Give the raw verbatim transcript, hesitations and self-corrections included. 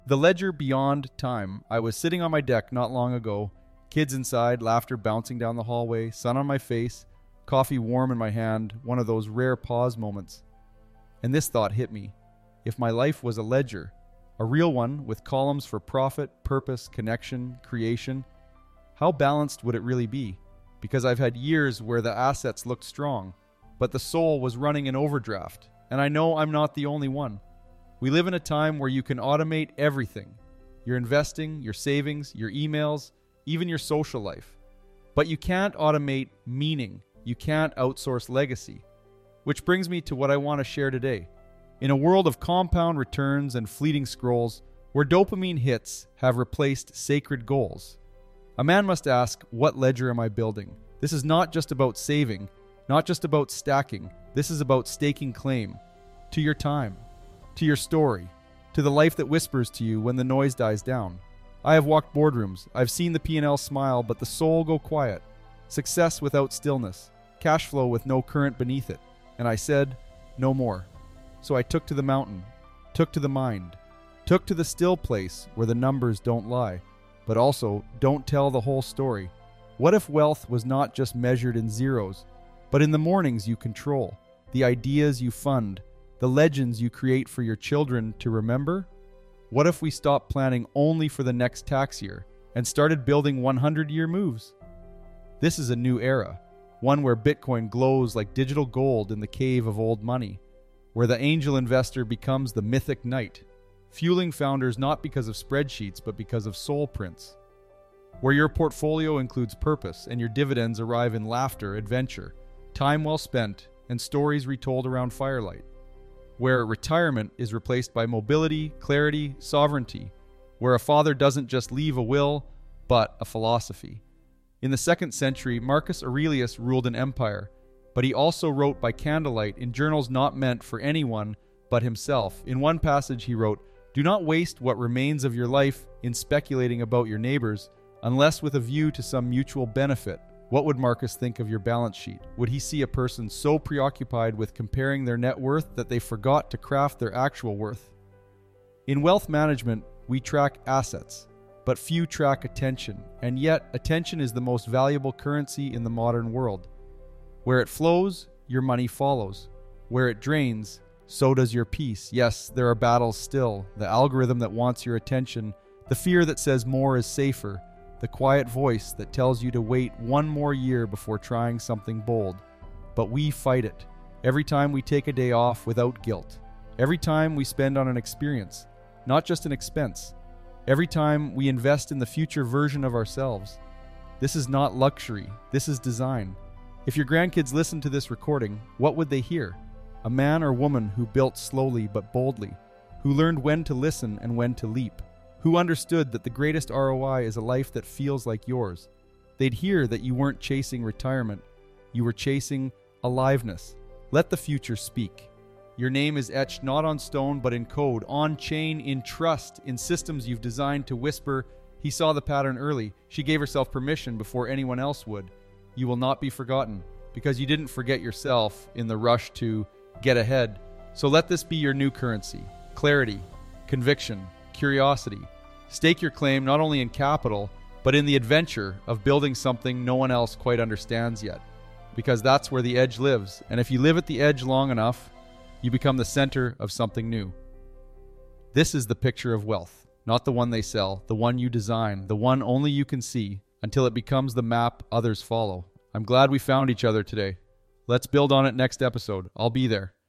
The ledger beyond time. I was sitting on my deck not long ago, kids inside, laughter bouncing down the hallway, sun on my face, coffee warm in my hand, one of those rare pause moments. And this thought hit me. If my life was a ledger, a real one with columns for profit, purpose, connection, creation, how balanced would it really be? Because I've had years where the assets looked strong, but the soul was running in overdraft, and I know I'm not the only one. We live in a time where you can automate everything. Your investing, your savings, your emails, even your social life. But you can't automate meaning. You can't outsource legacy. Which brings me to what I want to share today. In a world of compound returns and fleeting scrolls, where dopamine hits have replaced sacred goals, a man must ask, what ledger am I building? This is not just about saving, not just about stacking. This is about staking claim to your time, to your story, to the life that whispers to you when the noise dies down. I have walked boardrooms. I've seen the P and L smile, but the soul go quiet. Success without stillness. Cash flow with no current beneath it. And I said, no more. So I took to the mountain, took to the mind, took to the still place where the numbers don't lie, but also don't tell the whole story. What if wealth was not just measured in zeros, but in the mornings you control, the ideas you fund, the legends you create for your children to remember? What if we stopped planning only for the next tax year and started building hundred-year moves? This is a new era, one where Bitcoin glows like digital gold in the cave of old money, where the angel investor becomes the mythic knight, fueling founders not because of spreadsheets but because of soul prints, where your portfolio includes purpose and your dividends arrive in laughter, adventure, time well spent, and stories retold around firelight, where retirement is replaced by mobility, clarity, sovereignty, where a father doesn't just leave a will, but a philosophy. In the second century, Marcus Aurelius ruled an empire, but he also wrote by candlelight in journals not meant for anyone but himself. In one passage he wrote, "Do not waste what remains of your life in speculating about your neighbors, unless with a view to some mutual benefit." What would Marcus think of your balance sheet? Would he see a person so preoccupied with comparing their net worth that they forgot to craft their actual worth? In wealth management, we track assets, but few track attention, and yet attention is the most valuable currency in the modern world. Where it flows, your money follows. Where it drains, so does your peace. Yes, there are battles still, the algorithm that wants your attention, the fear that says more is safer, the quiet voice that tells you to wait one more year before trying something bold. But we fight it. Every time we take a day off without guilt. Every time we spend on an experience, not just an expense. Every time we invest in the future version of ourselves. This is not luxury. This is design. If your grandkids listen to this recording, what would they hear? A man or woman who built slowly but boldly, who learned when to listen and when to leap, who understood that the greatest R O I is a life that feels like yours. They'd hear that you weren't chasing retirement. You were chasing aliveness. Let the future speak. Your name is etched not on stone but in code, on chain, in trust, in systems you've designed to whisper, "He saw the pattern early. She gave herself permission before anyone else would." You will not be forgotten because you didn't forget yourself in the rush to get ahead. So let this be your new currency. Clarity, conviction, curiosity. Stake your claim not only in capital, but in the adventure of building something no one else quite understands yet. Because that's where the edge lives. And if you live at the edge long enough, you become the center of something new. This is the picture of wealth, not the one they sell, the one you design, the one only you can see, until it becomes the map others follow. I'm glad we found each other today. Let's build on it next episode. I'll be there.